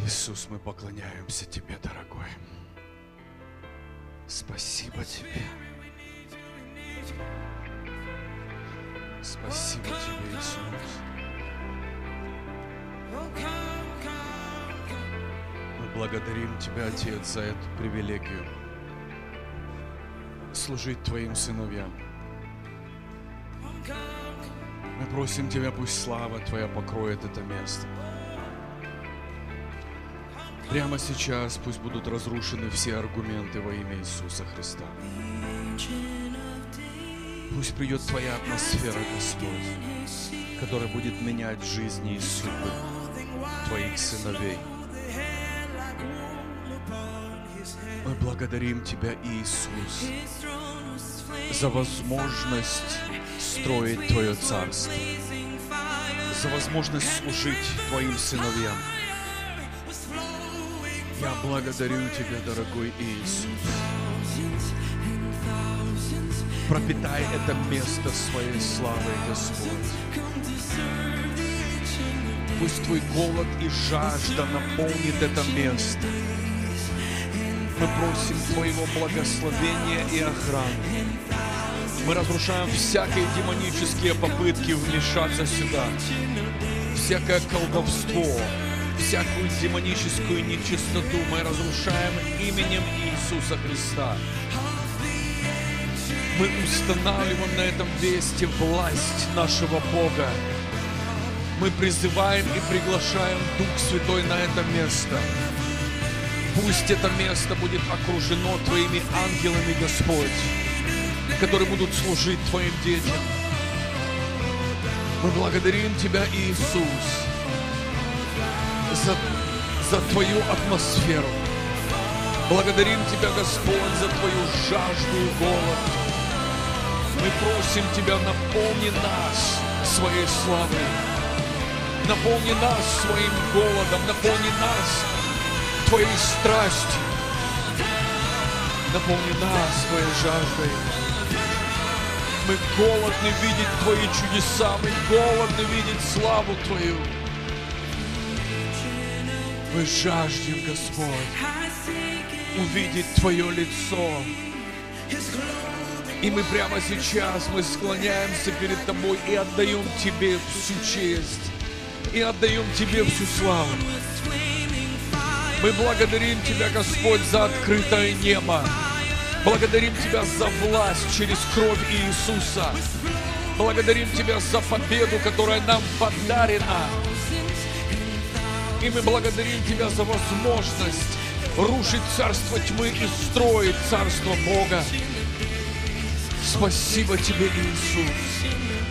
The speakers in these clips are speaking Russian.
Иисус, мы поклоняемся Тебе, дорогой. Спасибо Тебе. Спасибо Тебе, Иисус. Мы благодарим Тебя, Отец, за эту привилегию служить Твоим сыновьям. Мы просим Тебя, пусть слава Твоя покроет это место. Прямо сейчас пусть будут разрушены все аргументы во имя Иисуса Христа. Пусть придет Твоя атмосфера, Господь, которая будет менять жизни и судьбы Твоих сыновей. Мы благодарим Тебя, Иисус, за возможность строить Твое Царство, за возможность служить Твоим сыновьям. Я благодарю Тебя, дорогой Иисус. Пропитай это место своей славой, Господь. Пусть Твой голод и жажда наполнит это место. Мы просим Твоего благословения и охраны. Мы разрушаем всякие демонические попытки вмешаться сюда. Всякое колдовство, всякую демоническую нечистоту мы разрушаем именем Иисуса Христа. Мы устанавливаем на этом месте власть нашего Бога. Мы призываем и приглашаем Дух Святой на это место. Пусть это место будет окружено Твоими ангелами, Господь, которые будут служить Твоим детям. Мы благодарим Тебя, Иисус, за Твою атмосферу. Благодарим Тебя, Господь, за Твою жажду и голод. Мы просим Тебя, наполни нас своей славой. Наполни нас своим голодом. Наполни нас Твоей страстью. Наполни нас Твоей жаждой. Мы голодны видеть Твои чудеса. Мы голодны видеть славу Твою. Мы жаждем, Господь, увидеть Твое лицо. И мы прямо сейчас, мы склоняемся перед Тобой и отдаем Тебе всю честь. И отдаем Тебе всю славу. Мы благодарим Тебя, Господь, за открытое небо. Благодарим Тебя за власть через кровь Иисуса. Благодарим Тебя за победу, которая нам подарена. И мы благодарим Тебя за возможность рушить царство тьмы и строить царство Бога. Спасибо Тебе, Иисус.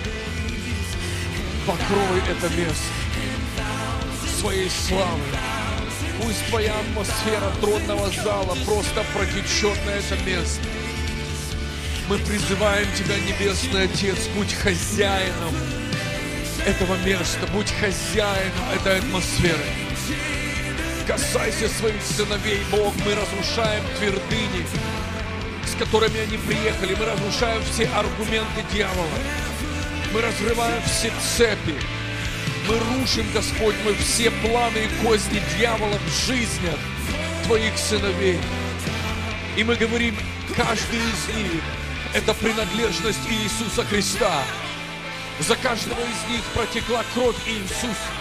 Покрой это место своей славой. Пусть Твоя атмосфера тронного зала просто протечет на это место. Мы призываем Тебя, Небесный Отец, будь хозяином этого места, будь хозяином этой атмосферы. Касайся своих сыновей, Бог. Мы разрушаем твердыни, с которыми они приехали. Мы разрушаем все аргументы дьявола. Мы разрываем все цепи. Мы рушим, Господь, мы все планы и козни дьявола в жизнях Твоих сыновей. И мы говорим, каждый из них – это принадлежность Иисуса Христа. За каждого из них протекла кровь Иисуса.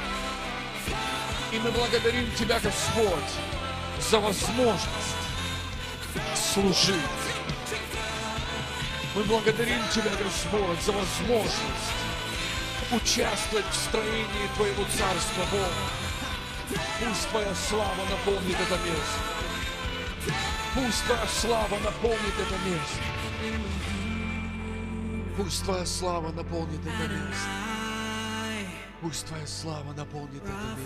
И мы благодарим Тебя, Господь, за возможность служить. Мы благодарим Тебя, Господь, за возможность участвовать в строении Твоего Царства, Бог. Пусть Твоя слава наполнит это место. Пусть Твоя слава наполнит это место. Пусть Твоя слава наполнит это место. Пусть Твоя слава наполнит это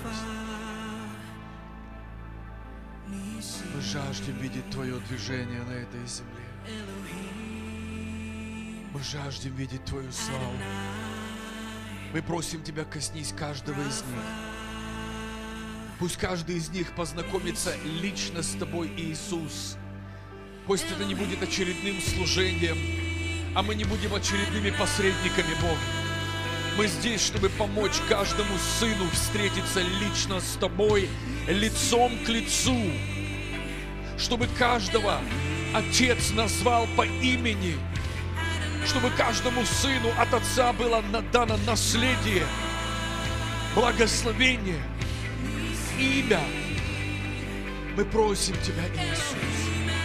место. Мы жаждем видеть Твое движение на этой земле. Мы жаждем видеть Твою славу. Мы просим Тебя, коснись каждого из них. Пусть каждый из них познакомится лично с Тобой, Иисус. Пусть это не будет очередным служением, а мы не будем очередными посредниками, Бог. Мы здесь, чтобы помочь каждому сыну встретиться лично с Тобой, лицом к лицу. Чтобы каждого Отец назвал по имени. Чтобы каждому сыну от Отца было дано наследие, благословение, имя. Мы просим Тебя, Иисус.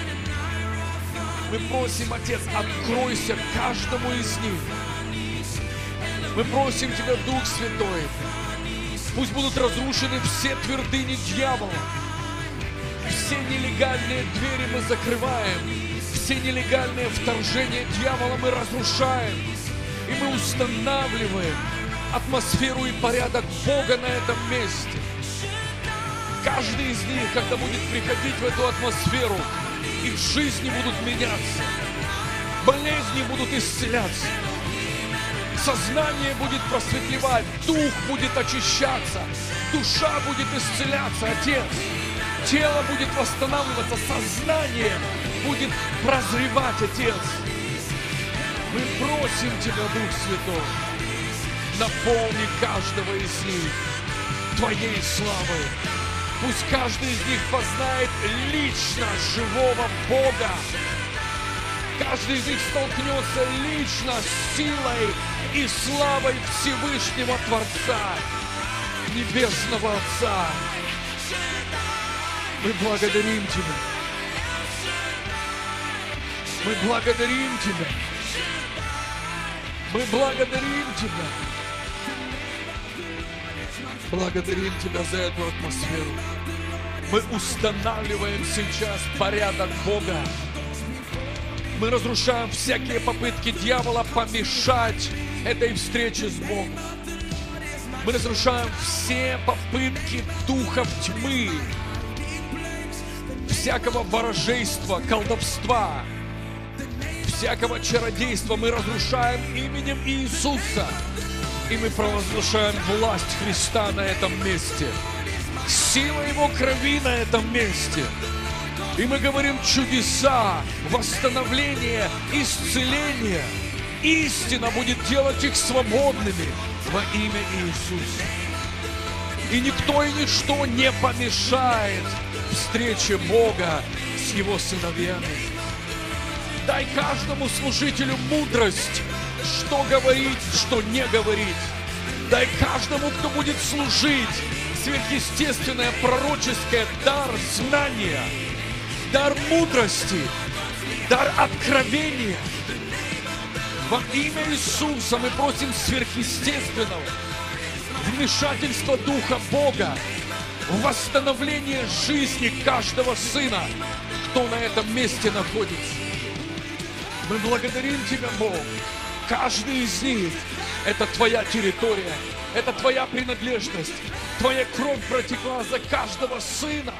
Мы просим, Отец, откройся каждому из них. Мы просим Тебя, Дух Святой, пусть будут разрушены все твердыни дьявола. Все нелегальные двери мы закрываем. Все нелегальные вторжения дьявола мы разрушаем. И мы устанавливаем атмосферу и порядок Бога на этом месте. Каждый из них, когда будет приходить в эту атмосферу, их жизни будут меняться, болезни будут исцеляться, сознание будет просветлевать, дух будет очищаться, душа будет исцеляться, Отец. Тело будет восстанавливаться, сознание будет прозревать, Отец. Мы просим Тебя, Дух Святой, наполни каждого из них Твоей славой. Пусть каждый из них познает лично живого Бога. Каждый из них столкнется лично с силой и славой Всевышнего Творца, Небесного Отца. Мы благодарим Тебя. Мы благодарим Тебя. Мы благодарим Тебя. Благодарим Тебя за эту атмосферу. Мы устанавливаем сейчас порядок Бога. Мы разрушаем всякие попытки дьявола помешать этой встрече с Богом. Мы разрушаем все попытки духов тьмы, всякого ворожейства, колдовства, всякого чародейства. Мы разрушаем именем Иисуса. И мы провозглашаем власть Христа на этом месте. Сила Его крови на этом месте. И мы говорим чудеса, восстановление, исцеление. Истина будет делать их свободными во имя Иисуса. И никто и ничто не помешает встрече Бога с Его сыновьями. Дай каждому служителю мудрость, что говорить, что не говорить. Дай каждому, кто будет служить, сверхъестественное, пророческое дар знания, дар мудрости, дар откровения. Во имя Иисуса мы просим сверхъестественного вмешательства Духа Бога в восстановление жизни каждого сына, кто на этом месте находится. Мы благодарим Тебя, Бог. Каждый из них – это Твоя территория, это Твоя принадлежность. Твоя кровь протекла за каждого сына.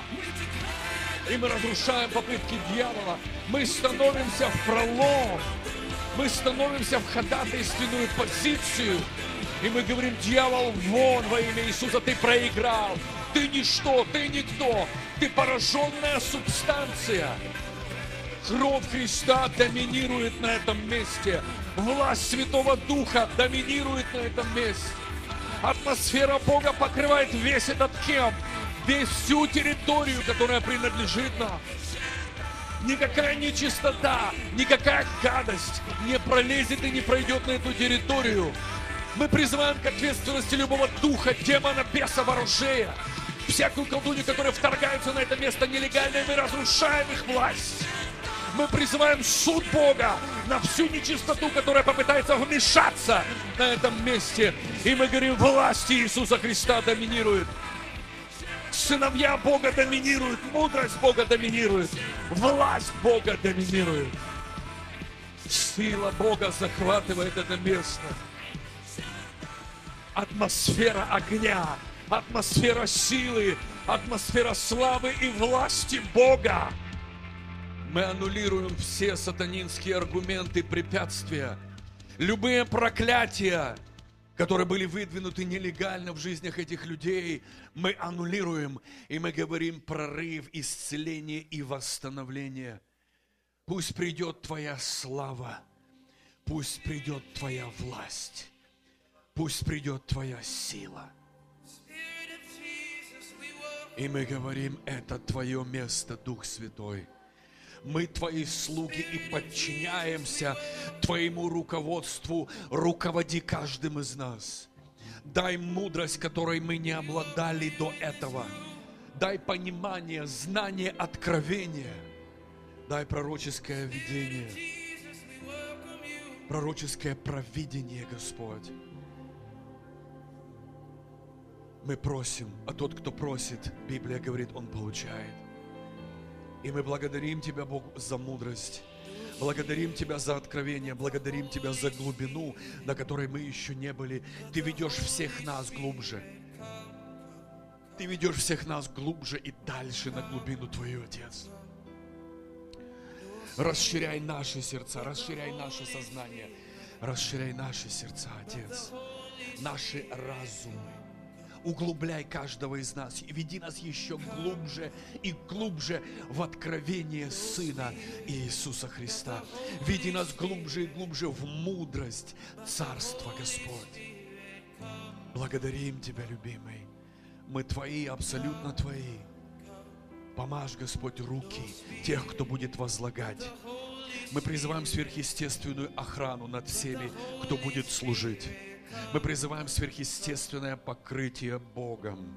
И мы разрушаем попытки дьявола. Мы становимся в пролом. Мы становимся в ходатайственную позицию. И мы говорим: дьявол, вон во имя Иисуса, ты проиграл. Ты ничто, ты никто. Ты пораженная субстанция. Кровь Христа доминирует на этом месте. Власть Святого Духа доминирует на этом месте. Атмосфера Бога покрывает весь этот кемп, всю территорию, которая принадлежит нам. Никакая нечистота, никакая гадость не пролезет и не пройдет на эту территорию. Мы призываем к ответственности любого духа, демона, беса, ворожея. Всякую колдунью, которая вторгается на это место нелегально, мы разрушаем их власть. Мы призываем суд Бога на всю нечистоту, которая попытается вмешаться на этом месте. И мы говорим: власть Иисуса Христа доминирует. Сыновья Бога доминируют, мудрость Бога доминирует, власть Бога доминирует. Сила Бога захватывает это место. Атмосфера огня, атмосфера силы, атмосфера славы и власти Бога. Мы аннулируем все сатанинские аргументы, препятствия, любые проклятия, которые были выдвинуты нелегально в жизнях этих людей, мы аннулируем, и мы говорим: прорыв, исцеление и восстановление. Пусть придет Твоя слава, пусть придет Твоя власть. Пусть придет Твоя сила. И мы говорим, это Твое место, Дух Святой. Мы Твои слуги и подчиняемся Твоему руководству. Руководи каждым из нас. Дай мудрость, которой мы не обладали до этого. Дай понимание, знание, откровение. Дай пророческое видение, пророческое провидение, Господь. Мы просим, а тот, кто просит, Библия говорит, он получает. И мы благодарим Тебя, Бог, за мудрость. Благодарим Тебя за откровение, благодарим Тебя за глубину, на которой мы еще не были. Ты ведешь всех нас глубже. Ты ведешь всех нас глубже и дальше на глубину Твою, Отец. Расширяй наши сердца, расширяй наше сознание, расширяй наши сердца, Отец, наши разумы. Углубляй каждого из нас и веди нас еще глубже и глубже в откровение Сына Иисуса Христа. Веди нас глубже и глубже в мудрость Царства, Господь. Благодарим Тебя, любимый. Мы Твои, абсолютно Твои. Помажь, Господь, руки тех, кто будет возлагать. Мы призываем сверхъестественную охрану над всеми, кто будет служить. Мы призываем сверхъестественное покрытие Богом.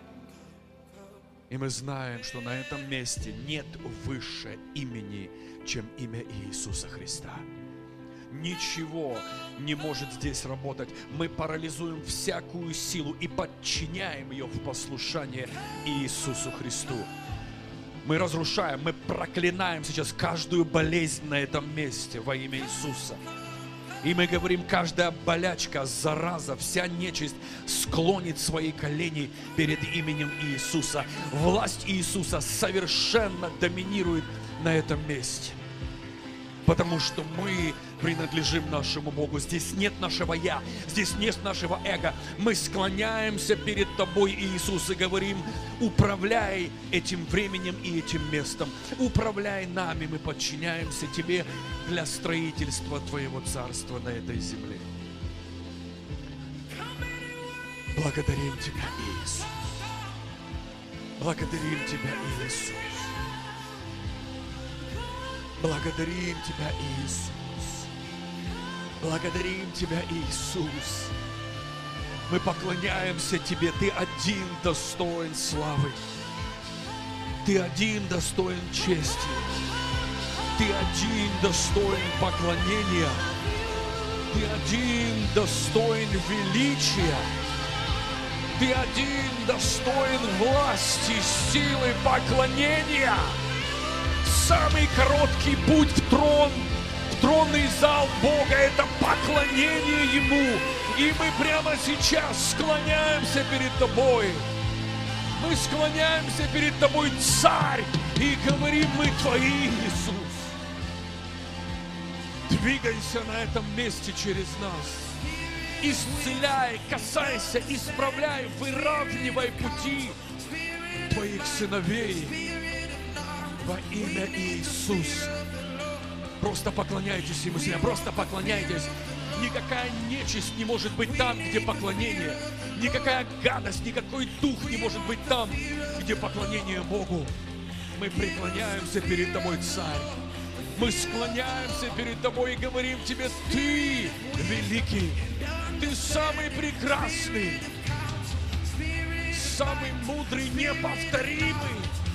И мы знаем, что на этом месте нет выше имени, чем имя Иисуса Христа. Ничего не может здесь работать. Мы парализуем всякую силу и подчиняем ее в послушание Иисусу Христу. Мы разрушаем, мы проклинаем сейчас каждую болезнь на этом месте во имя Иисуса. И мы говорим, каждая болячка, зараза, вся нечисть склонит свои колени перед именем Иисуса. Власть Иисуса совершенно доминирует на этом месте. Потому что мы принадлежим нашему Богу. Здесь нет нашего «я», здесь нет нашего эго. Мы склоняемся перед Тобой, Иисус, и говорим, управляй этим временем и этим местом. Управляй нами, мы подчиняемся Тебе для строительства Твоего Царства на этой земле. Благодарим Тебя, Иисус. Благодарим Тебя, Иисус. Благодарим Тебя, Иисус. Благодарим Тебя, Иисус. Мы поклоняемся Тебе. Ты один достоин славы. Ты один достоин чести. Ты один достоин поклонения. Ты один достоин величия. Ты один достоин власти, силы, поклонения. Самый короткий путь в тронный зал Бога – это поклонение Ему. И мы прямо сейчас склоняемся перед Тобой. Мы склоняемся перед Тобой, Царь, и говорим, мы Твои, Иисус. Двигайся на этом месте через нас. Исцеляй, касайся, исправляй, выравнивай пути Твоих сыновей. Во имя Иисуса. Просто поклоняйтесь Ему сегодня, просто поклоняйтесь. Никакая нечисть не может быть там, где поклонение. Никакая гадость, никакой дух не может быть там, где поклонение Богу. Мы преклоняемся перед Тобой, Царь. Мы склоняемся перед Тобой и говорим Тебе, Ты великий, Ты самый прекрасный, самый мудрый, неповторимый,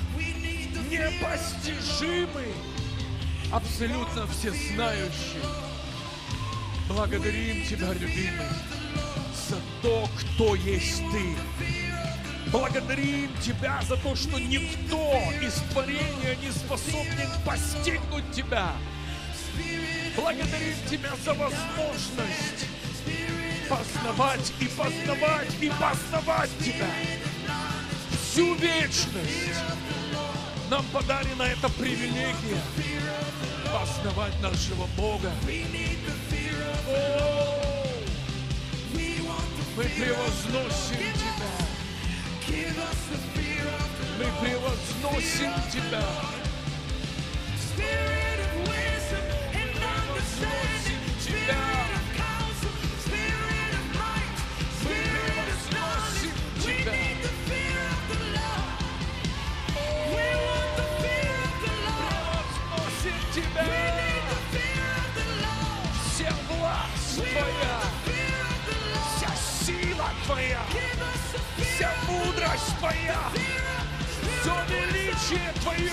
непостижимый, абсолютно всезнающий. Благодарим Тебя, любимый, за то, кто есть Ты. Благодарим Тебя за то, что никто из творения не способен постигнуть Тебя. Благодарим Тебя за возможность познавать и познавать и познавать Тебя. Всю вечность нам подарена эта привилегия познавать нашего Бога. Мы превозносим Тебя. Мы превозносим Тебя. Мы превозносим Тебя. Твоя, вся сила Твоя, вся мудрость Твоя, все величие Твое,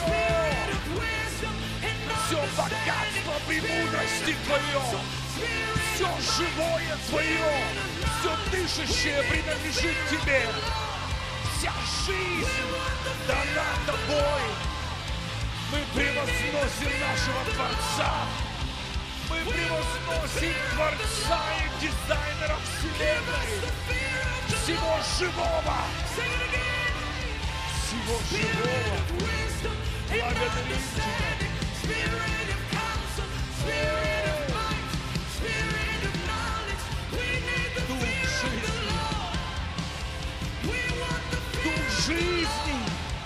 все богатство премудрости Твое, все живое Твое, все дышащее принадлежит Тебе. Вся жизнь дана Тобой. Мы превозносим нашего Творца. Мы превозносим Творца и дизайнера Вселенной. Всего живого. Всего живого. Благодарим Тебя. Дух жизни.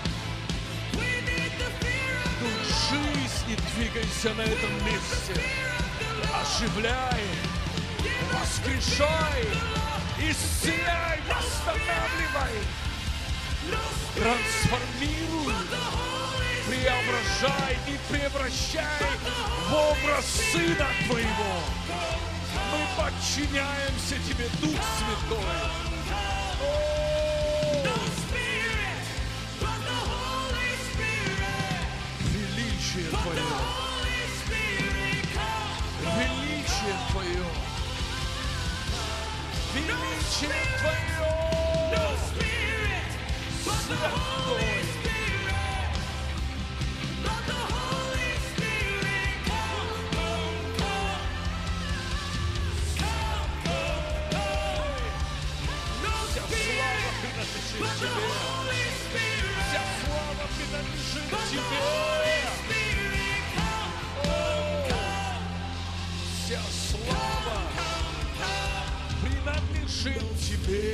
Дух жизни, двигайся на этом месте. Оживляй, воскрешай, исцеляй, восстанавливай, трансформируй, преображай и превращай в образ Сына Твоего. Мы подчиняемся Тебе, Дух Святой. Величие Твое. Величие Твое. Величие Твое. Святой. Вся слава принадлежит Тебе. Вся слава принадлежит Тебе.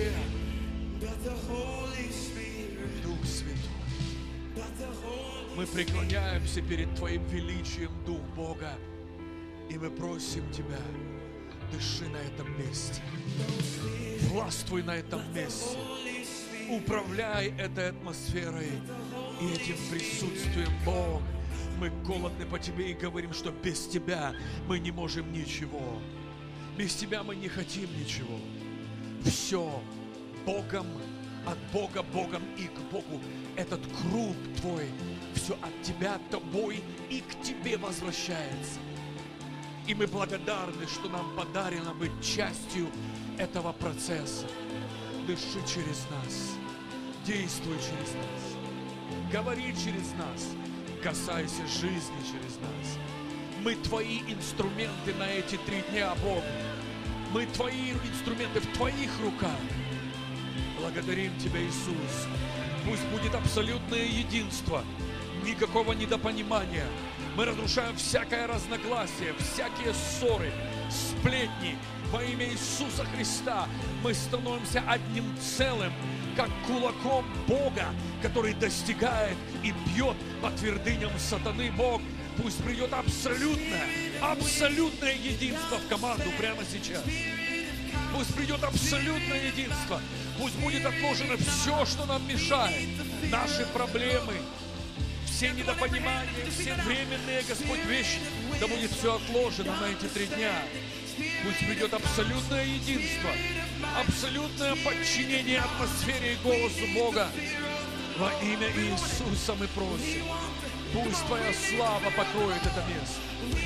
Дух Святой. Мы преклоняемся перед Твоим величием, Дух Бога, и мы просим Тебя, дыши на этом месте, властвуй на этом месте. Управляй этой атмосферой и этим присутствием, Бог. Мы голодны по Тебе и говорим, что без Тебя мы не можем ничего. Без Тебя мы не хотим ничего. Все Богом, от Бога, Богом и к Богу. Этот круг Твой, все от Тебя, Тобой и к Тебе возвращается. И мы благодарны, что нам подарено быть частью этого процесса. Дыши через нас, действуй через нас, говори через нас, касайся жизни через нас. Мы Твои инструменты на эти 3 дня, Бог. Мы Твои инструменты в Твоих руках. Благодарим Тебя, Иисус. Пусть будет абсолютное единство, никакого недопонимания. Мы разрушаем всякое разногласие, всякие ссоры, сплетни. Во имя Иисуса Христа мы становимся одним целым, как кулаком Бога, который достигает и бьет по твердыням сатаны. Бог, пусть придет абсолютное единство в команду прямо сейчас. Пусть придет абсолютное единство. Пусть будет отложено все, что нам мешает. Наши проблемы, все недопонимания, все временные, Господь, вещи. Да будет все отложено на эти 3 дня. Пусть придет абсолютное единство, абсолютное подчинение атмосфере и голосу Бога. Во имя Иисуса мы просим. Пусть Твоя слава покроет это место.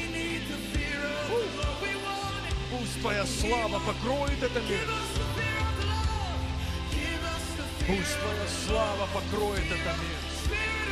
Пусть Твоя слава покроет это место. Пусть Твоя слава покроет это место.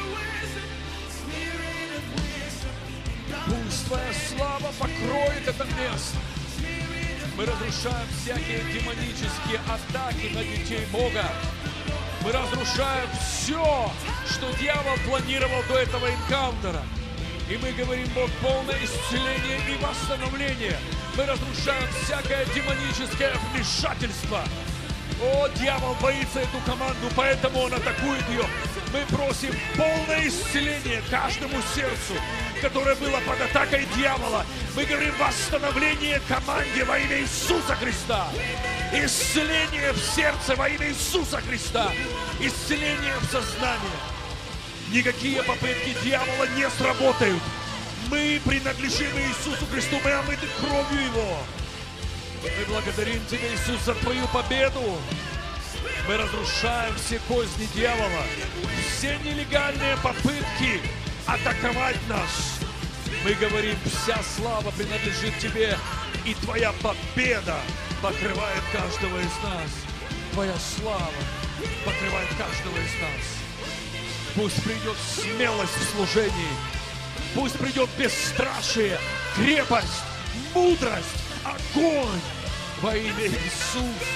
Пусть Твоя слава покроет это место. Мы разрушаем всякие демонические атаки на детей Бога. Мы разрушаем все, что дьявол планировал до этого энкаунтера. И мы говорим, Бог, полное исцеление и восстановление. Мы разрушаем всякое демоническое вмешательство. О, дьявол боится эту команду, поэтому он атакует ее. Мы просим полное исцеление каждому сердцу, которое было под атакой дьявола. Мы говорим восстановление команде во имя Иисуса Христа. Исцеление в сердце во имя Иисуса Христа. Исцеление в сознании. Никакие попытки дьявола не сработают. Мы принадлежим Иисусу Христу, мы омыты кровью Его. Мы благодарим Тебя, Иисус, за Твою победу. Мы разрушаем все козни дьявола, все нелегальные попытки атаковать нас. Мы говорим, вся слава принадлежит Тебе, и Твоя победа покрывает каждого из нас. Твоя слава покрывает каждого из нас. Пусть придет смелость в служении, пусть придет бесстрашие, крепость, мудрость, огонь во имя Иисуса.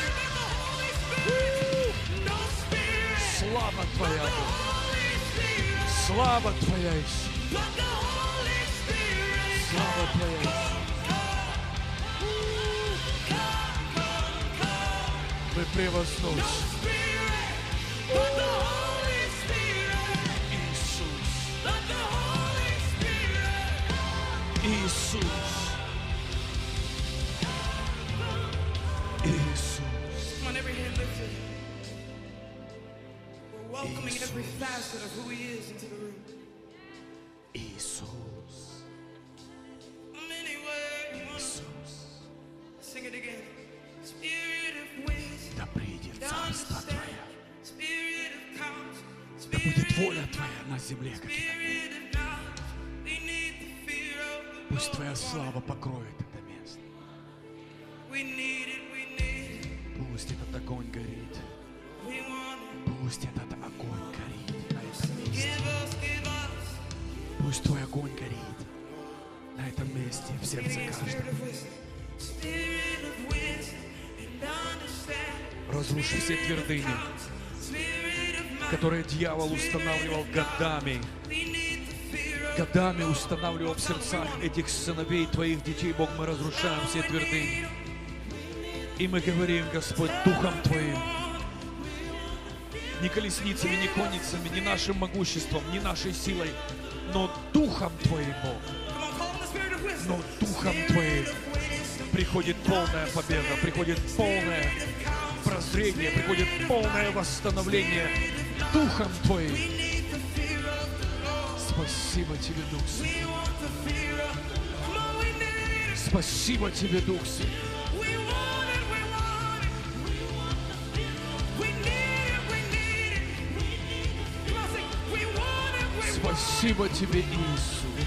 Слава Твоя, Бог. Слава Твоя, Иисус. Слава Твоя, Иисус. Мы превозносим. Иисус. Иисус. Иисус. Come on, every hand lifted. We're welcoming every facet of who He is into the room. Иисус. Iisус. Sing it again. Spirit of wisdom. Да придет царство Твое. Spirit of counsel. Да будет воля Твоя на земле, как и на небе. Spirit of knowledge. We need the fear of the Пусть Твоя слава покроет это место. We need it, we need it. Пусть этот огонь горит. We want it. Пусть этот огонь горит на этом месте. Give us. Пусть Твой огонь горит на этом месте, в сердце Spirit каждого. of wisdom. Spirit of wisdom and understanding. Разруши все твердыни, которые дьявол устанавливал годами. Годами устанавливал в сердцах этих сыновей, Твоих детей. Бог, мы разрушаем все твердыни. И мы говорим, Господь, Духом Твоим, не колесницами, не конницами, не нашим могуществом, не нашей силой, но Духом Твоим, Бог. Но Духом Твоим приходит полная победа, приходит полное прозрение, приходит полное восстановление Духом Твоим. Спасибо Тебе, Дух Святой. Спасибо Тебе, Дух Святой. Спасибо Тебе, Иисус.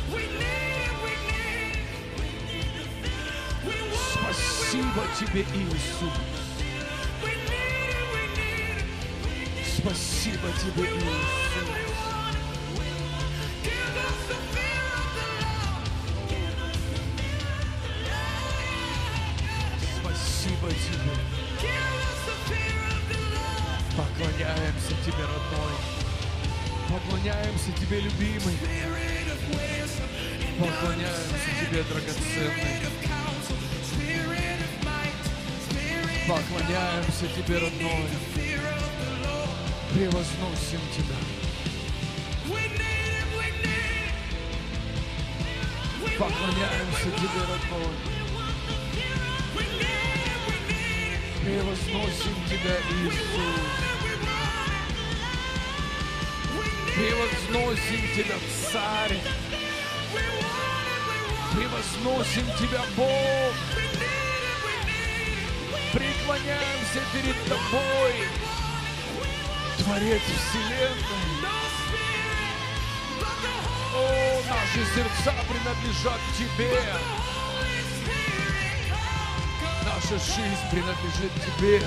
Спасибо Тебе, Иисус. Спасибо Тебе, Иисус. Спасибо Тебе. Поклоняемся Тебе, родной. Поклоняемся Тебе, любимый. Поклоняемся Тебе, драгоценный. Поклоняемся Тебе, родной. Превозносим Тебя. Поклоняемся Тебе, родной. Превозносим Тебя, Иисус. Превозносим Тебя, Царь. Превозносим Тебя, Бог. Преклоняемся перед Тобой, Творец Вселенной. О, наши сердца принадлежат Тебе. Наша жизнь принадлежит Тебе.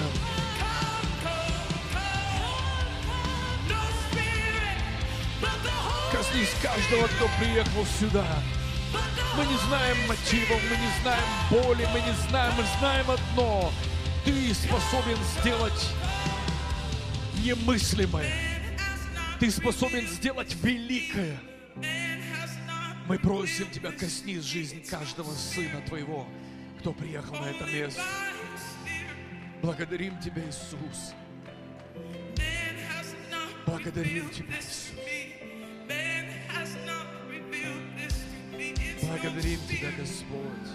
Коснись каждого, кто приехал сюда. Мы не знаем мотивов, мы не знаем боли, мы знаем одно. Ты способен сделать немыслимое. Ты способен сделать великое. Мы просим Тебя, коснись жизнь каждого сына Твоего, кто приехал на это место. Благодарим Тебя, Иисус. Благодарим Тебя, Иисус. Благодарим Тебя, Господь.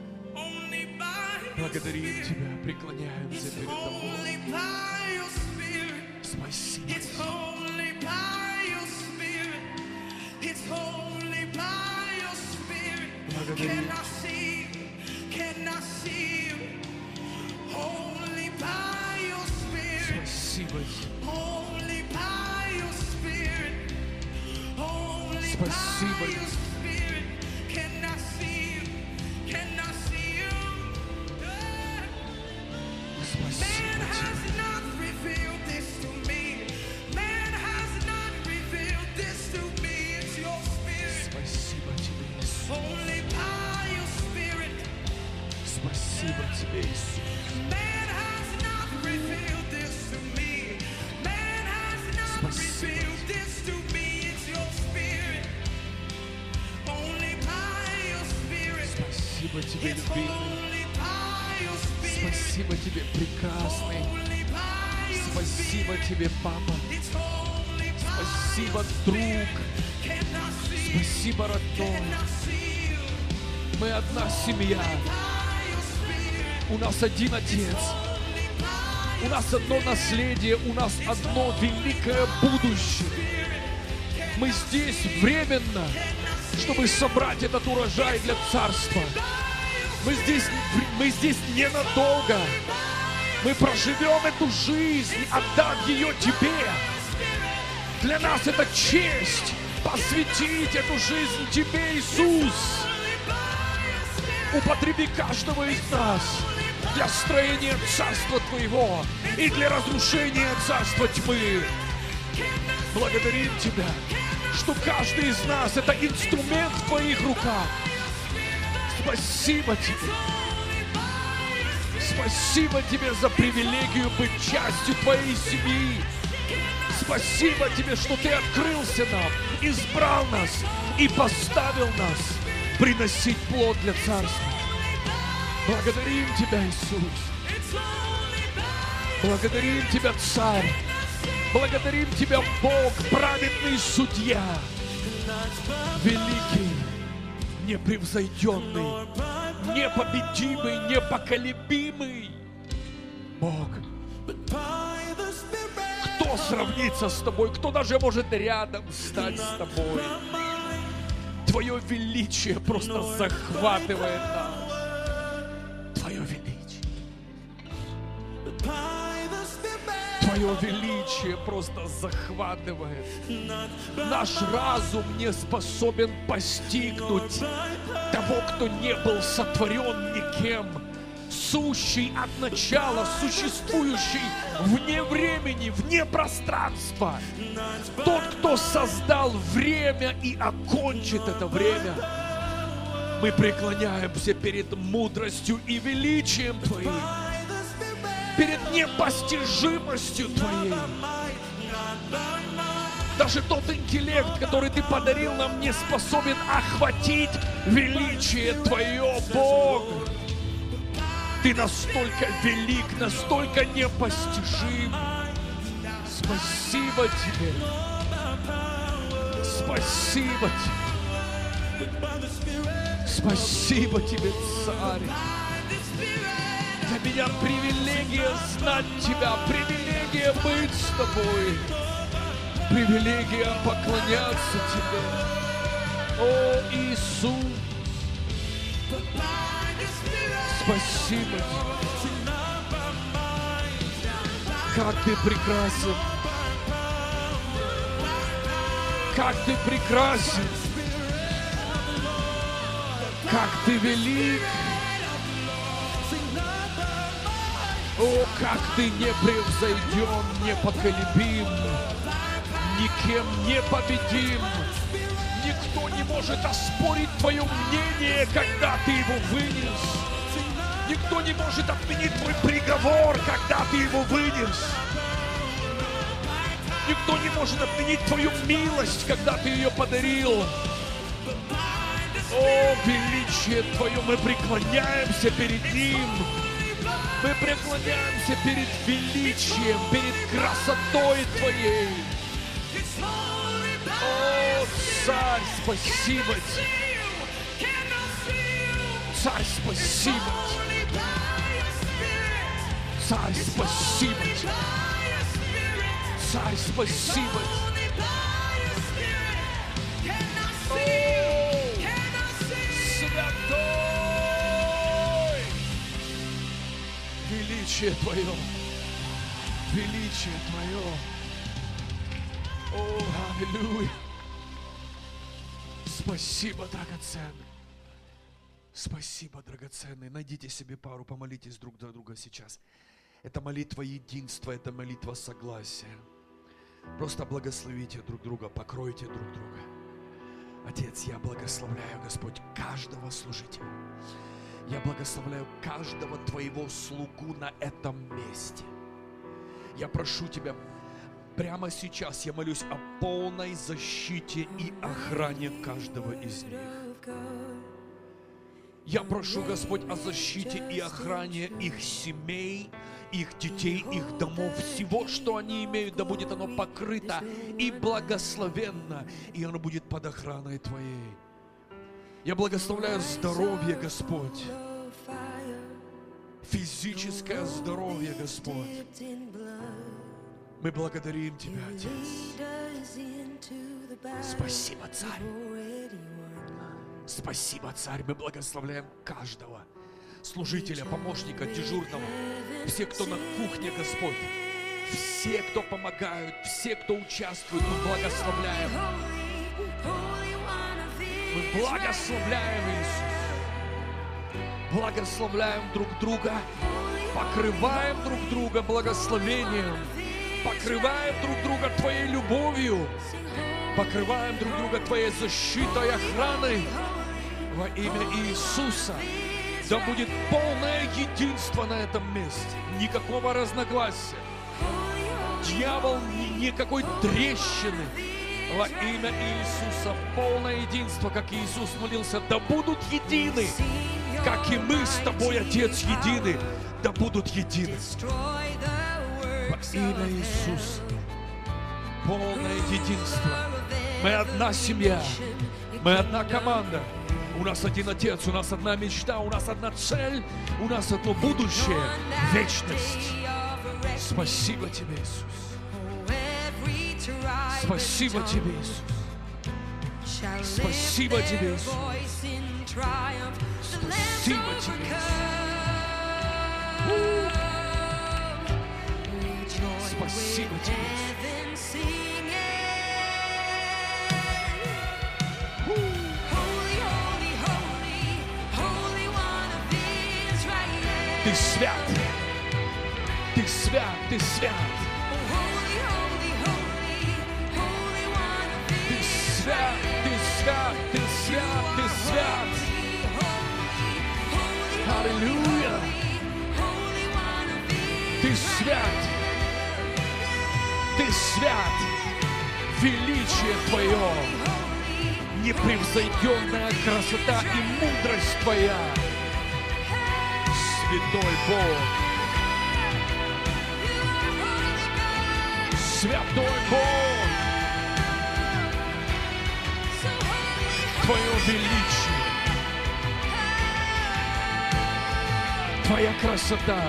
Благодарим Тебя, преклоняемся перед Тобой. Спасибо. Благодарим. Only by your Spirit. Only Спасибо, by your Spirit can I see you. Can I see you? Yeah. Man Спасибо has Тебе. not revealed this to me. Man has not revealed this to me. It's your Spirit. Спасибо Тебе, Иисус. Only by your Spirit. Спасибо Тебе, Иисус. Man has not revealed this to me. Man has not Спасибо. revealed this to me. It's your Spirit. Only by your Spirit. Спасибо Тебе, It's любимый. only by your Spirit. Спасибо Тебе, прекрасный. Only by your Спасибо Spirit. Тебе, Папа. It's only by Спасибо, your друг. Spirit. Can I see you? Спасибо, родной. Can I see you? Мы одна семья. By your Spirit. У нас один Отец. У нас одно наследие. У нас одно великое будущее. Мы здесь временно, чтобы собрать этот урожай для Царства. Мы здесь ненадолго. Мы проживем эту жизнь, отдав ее Тебе. Для нас это честь посвятить эту жизнь Тебе, Иисус. Употреби каждого из нас для строения Царства Твоего и для разрушения Царства Тьмы. Благодарим Тебя, что каждый из нас это инструмент в Твоих руках. Спасибо Тебе. Спасибо Тебе за привилегию быть частью Твоей семьи. Спасибо Тебе, что Ты открылся нам, избрал нас и поставил нас приносить плод для Царства. Благодарим Тебя, Иисус. Благодарим Тебя, Царь. Благодарим Тебя, Бог, праведный судья, великий, непревзойденный, непобедимый, непоколебимый Бог. Кто сравнится с Тобой? Кто даже может рядом стать с Тобой? Твое величие просто захватывает нас. Твое величие. Твое величие просто захватывает. Наш разум не способен постигнуть того, кто не был сотворен никем, сущий от начала, существующий вне времени, вне пространства. Тот, кто создал время и окончит это время. Мы преклоняемся перед мудростью и величием Твоим, перед непостижимостью Твоей. Даже тот интеллект, который Ты подарил нам, не способен охватить величие Твое, Бог. Ты настолько велик, настолько непостижим. Спасибо Тебе. Спасибо Тебе. Спасибо Тебе, Царь. Для меня привилегия знать Тебя, привилегия быть с Тобой, привилегия поклоняться Тебе. О, Иисус, спасибо Тебе. Как Ты прекрасен, как Ты прекрасен, как Ты велик. О, как Ты непревзойден, непоколебим, никем не победим. Никто не может оспорить Твое мнение, когда Ты его вынес. Никто не может отменить Твой приговор, когда Ты его вынес. Никто не может отменить Твою милость, когда Ты ее подарил. О, величие Твое, мы преклоняемся перед Ним. Мы преклоняемся перед величием, перед красотой Твоей. О, Царь, спасибо Тебе. Царь, спасибо Тебе. Царь, спасибо Тебе. Царь, спасибо Тебе. Святой! Величие Твое, величие Твое. О, аллилуйя. Спасибо, драгоценный. Спасибо, драгоценный. Найдите себе пару, помолитесь друг за друга сейчас. Это молитва единства, это молитва согласия. Просто благословите друг друга, покройте друг друга. Отец, я благословляю, Господь, каждого служителя. Я благословляю каждого Твоего слугу на этом месте. Я прошу Тебя, прямо сейчас я молюсь о полной защите и охране каждого из них. Я прошу, Господь, о защите и охране их семей, их детей, их домов, всего, что они имеют, да будет оно покрыто и благословенно, и оно будет под охраной Твоей. Я благословляю здоровье, Господь, физическое здоровье, Господь. Мы благодарим Тебя, Отец. Спасибо, Царь. Спасибо, Царь. Мы благословляем каждого служителя, помощника, дежурного, все, кто на кухне, Господь, все, кто помогают, все, кто участвует, мы благословляем. Мы благословляем, Иисус. Благословляем друг друга, покрываем друг друга благословением, покрываем друг друга Твоей любовью, покрываем друг друга Твоей защитой и охраной во имя Иисуса. Да будет полное единство на этом месте, никакого разногласия, дьявол, никакой трещины. Во имя Иисуса полное единство, как Иисус молился, да будут едины, как и мы с Тобой, Отец, едины, да будут едины. Во имя Иисуса полное единство. Мы одна семья, мы одна команда. У нас один Отец, у нас одна мечта, у нас одна цель, у нас одно будущее, вечность. Спасибо Тебе, Иисус. Спасибо Тебе, Иисус. Спасибо Тебе, Иисус. Спасибо Тебе, Иисус. Спасибо Тебе, Иисус. Ты свят, Ты свят, Ты свят. Ты свят, Ты свят, Ты свят, Ты свят. Аллилуйя. Ты свят, Ты свят. Величие Твое, непревзойденная красота и мудрость Твоя. Святой Бог, Святой Бог, Твое величие, Твоя красота,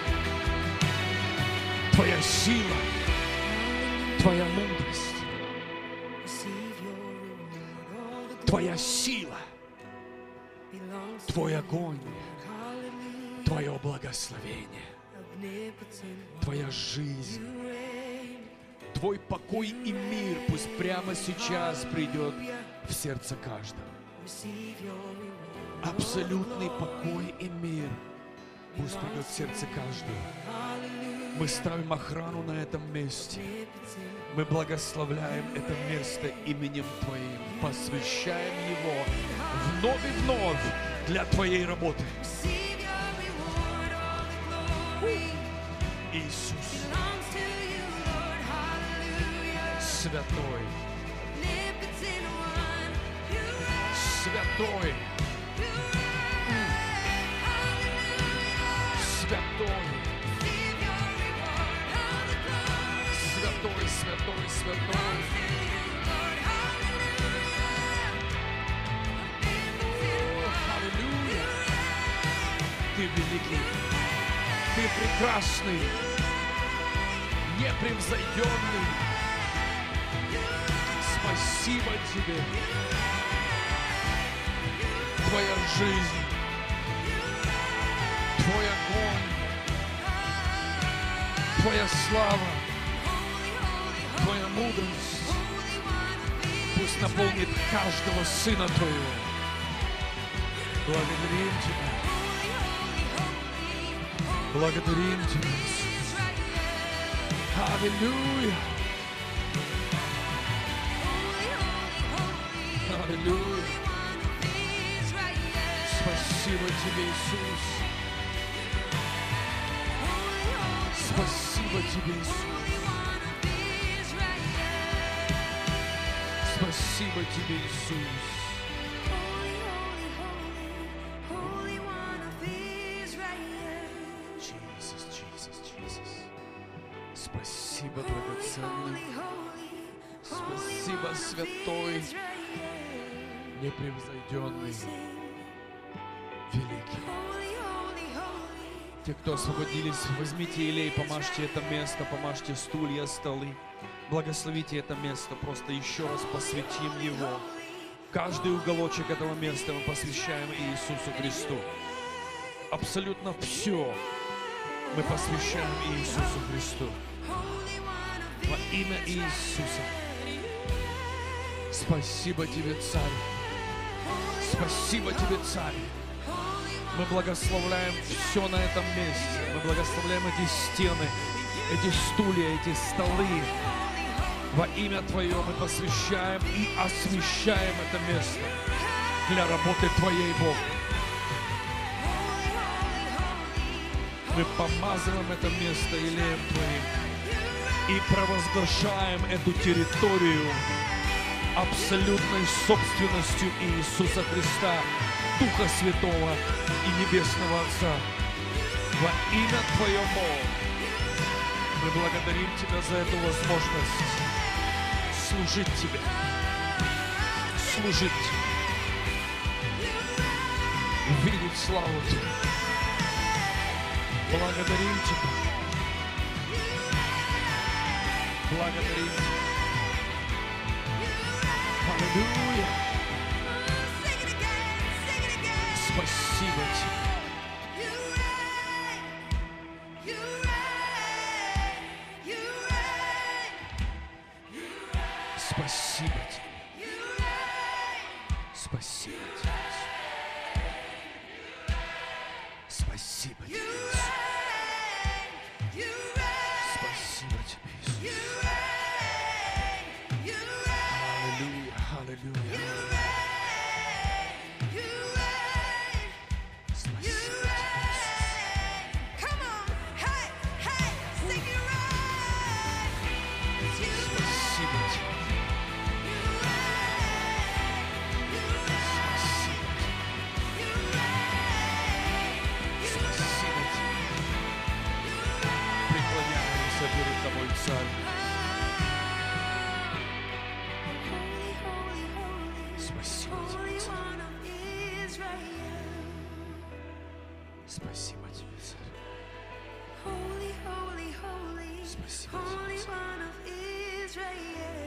Твоя сила, Твоя мудрость, Твоя сила, Твой огонь, Твое благословение, Твоя жизнь, Твой покой и мир пусть прямо сейчас придет в сердце каждого. Абсолютный покой и мир пусть придет в сердце каждого. Мы ставим охрану на этом месте. Мы благословляем это место именем Твоим, посвящаем его вновь и вновь для Твоей работы. Иисус, святой, святой, святой, святой, святой, святой. Аллилуйя! Ты великий, Ты прекрасный, непревзойденный. Спасибо Тебе. Твоя жизнь, Твой огонь, Твоя слава, Твоя мудрость пусть наполнит каждого сына Твоего. Благодарим Тебя. Благодарим Тебя, Иисус. Аллилуйя. Аллилуйя. Спасибо Тебе, Иисус. Спасибо Тебе, Иисус. Спасибо Тебе, Иисус. Спасибо, драгоценный. Спасибо, святой, непревзойденный, великий. Те, кто освободились, возьмите елей, помажьте это место, помажьте стулья, столы. Благословите это место, просто еще раз посвятим его. Каждый уголочек этого места мы посвящаем Иисусу Христу. Абсолютно все мы посвящаем Иисусу Христу. Во имя Иисуса. Спасибо Тебе, Царь. Спасибо Тебе, Царь. Мы благословляем все на этом месте. Мы благословляем эти стены, эти стулья, эти столы. Во имя Твое мы посвящаем и освящаем это место для работы Твоей, Бог. Мы помазываем это место елеем Твоим и провозглашаем эту территорию абсолютной собственностью Иисуса Христа, Духа Святого и Небесного Отца. Во имя Твое, Бог, мы благодарим Тебя за эту возможность служить Тебе, служить Тебе, видеть славу Тебе. Благодарим Тебя. Благодарим Тебя. Аллилуйя. Спасибо Тебе. Спасибо Тебе. Спасибо Тебе. Спасибо Тебе. Спасибо Тебе, Иисус. Аллилуйя, аллилуйя. Спасибо Тебе, Иисус. Спасибо Тебе. Преклоняемся перед Тобой, Царь. Спасибо Тебе, Царь. Спасибо Тебе, Царь. Спасибо Тебе, Царь.